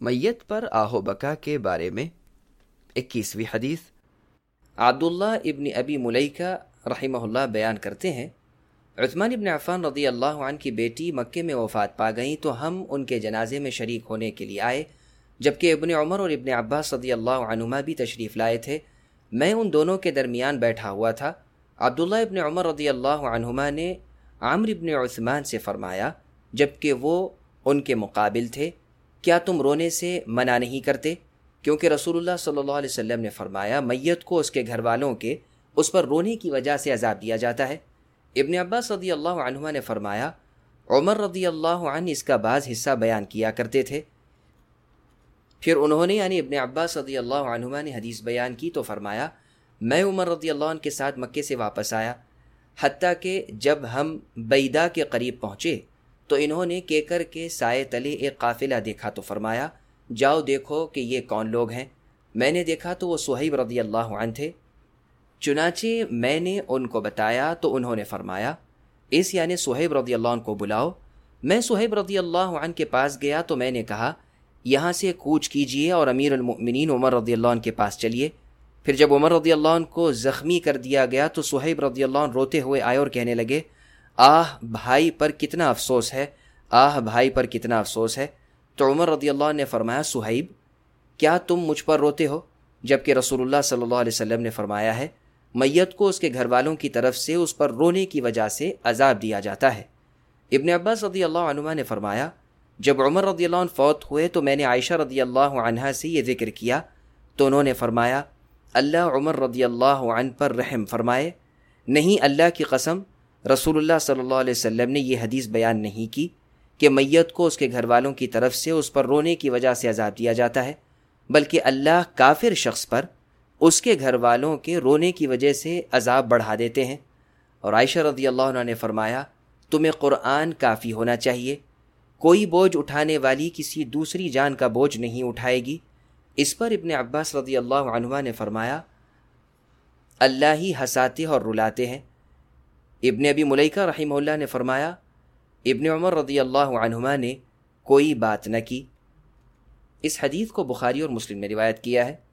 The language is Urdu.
میت پر آہ و بکا کے بارے میں 21ویں حدیث۔ عبداللہ ابن ابی ملیکہ رحمہ اللہ بیان کرتے ہیں، عثمان ابن عفان رضی اللہ عنہ کی بیٹی مکے میں وفات پا گئیں تو ہم ان کے جنازے میں شریک ہونے کے لیے آئے، جبکہ ابن عمر اور ابن عباس رضی اللہ عنہما بھی تشریف لائے تھے۔ میں ان دونوں کے درمیان بیٹھا ہوا تھا۔ عبداللہ ابن عمر رضی اللہ عنہما نے عمرو ابن عثمان سے فرمایا، جبکہ وہ ان کے مقابل تھے، کیا تم رونے سے منع نہیں کرتے؟ کیونکہ رسول اللہ صلی اللہ علیہ وسلم نے فرمایا، میت کو اس کے گھر والوں کے اس پر رونے کی وجہ سے عذاب دیا جاتا ہے۔ ابن عباس رضی اللہ عنہما نے فرمایا، عمر رضی اللہ عنہ اس کا بعض حصہ بیان کیا کرتے تھے۔ پھر انہوں نے یعنی ابن عباس رضی اللہ عنہما نے حدیث بیان کی تو فرمایا، میں عمر رضی اللہ عنہ کے ساتھ مکے سے واپس آیا، حتیٰ کہ جب ہم بیدا کے قریب پہنچے تو انہوں نے کیکر کے سائے تلے ایک قافلہ دیکھا تو فرمایا، جاؤ دیکھو کہ یہ کون لوگ ہیں۔ میں نے دیکھا تو وہ صہیب رضی اللہ عنہ تھے۔ چنانچہ میں نے ان کو بتایا تو انہوں نے فرمایا، اس یعنی صہیب رضی اللہ عنہ کو بلاؤ۔ میں صہیب رضی اللہ عنہ کے پاس گیا تو میں نے کہا، یہاں سے کوچ کیجئے اور امیر المؤمنین عمر رضی اللہ عنہ کے پاس چلیے۔ پھر جب عمر رضی اللہ عنہ کو زخمی کر دیا گیا تو صہیب رضی اللہ عنہ روتے ہوئے آئے اور کہنے لگے، آہ بھائی پر کتنا افسوس ہے، آہ بھائی پر کتنا افسوس ہے۔ تو عمر رضی اللہ عنہ نے فرمایا، صہیب کیا تم مجھ پر روتے ہو؟ جبکہ رسول اللہ صلی اللہ علیہ وسلم نے فرمایا ہے، میت کو اس کے گھر والوں کی طرف سے اس پر رونے کی وجہ سے عذاب دیا جاتا ہے۔ ابن عباس رضی اللہ عنہما نے فرمایا، جب عمر رضی اللہ عنہ فوت ہوئے تو میں نے عائشہ رضی اللہ عنہا سے یہ ذکر کیا تو انہوں نے فرمایا، اللہ عمر رضی اللہ عنہ پر رحم فرمائے۔ نہیں، اللہ کی قسم، رسول اللہ صلی اللہ علیہ وسلم نے یہ حدیث بیان نہیں کی کہ میت کو اس کے گھر والوں کی طرف سے اس پر رونے کی وجہ سے عذاب دیا جاتا ہے، بلکہ اللہ کافر شخص پر اس کے گھر والوں کے رونے کی وجہ سے عذاب بڑھا دیتے ہیں۔ اور عائشہ رضی اللہ عنہ نے فرمایا، تمہیں قرآن کافی ہونا چاہیے، کوئی بوجھ اٹھانے والی کسی دوسری جان کا بوجھ نہیں اٹھائے گی۔ اس پر ابن عباس رضی اللہ عنہما نے فرمایا، اللہ ہی ہنساتے اور رلاتے ہیں۔ ابن ابی ملیکہ رحمہ اللہ نے فرمایا، ابن عمر رضی اللہ عنہما نے کوئی بات نہ کی۔ اس حدیث کو بخاری اور مسلم نے روایت کیا ہے۔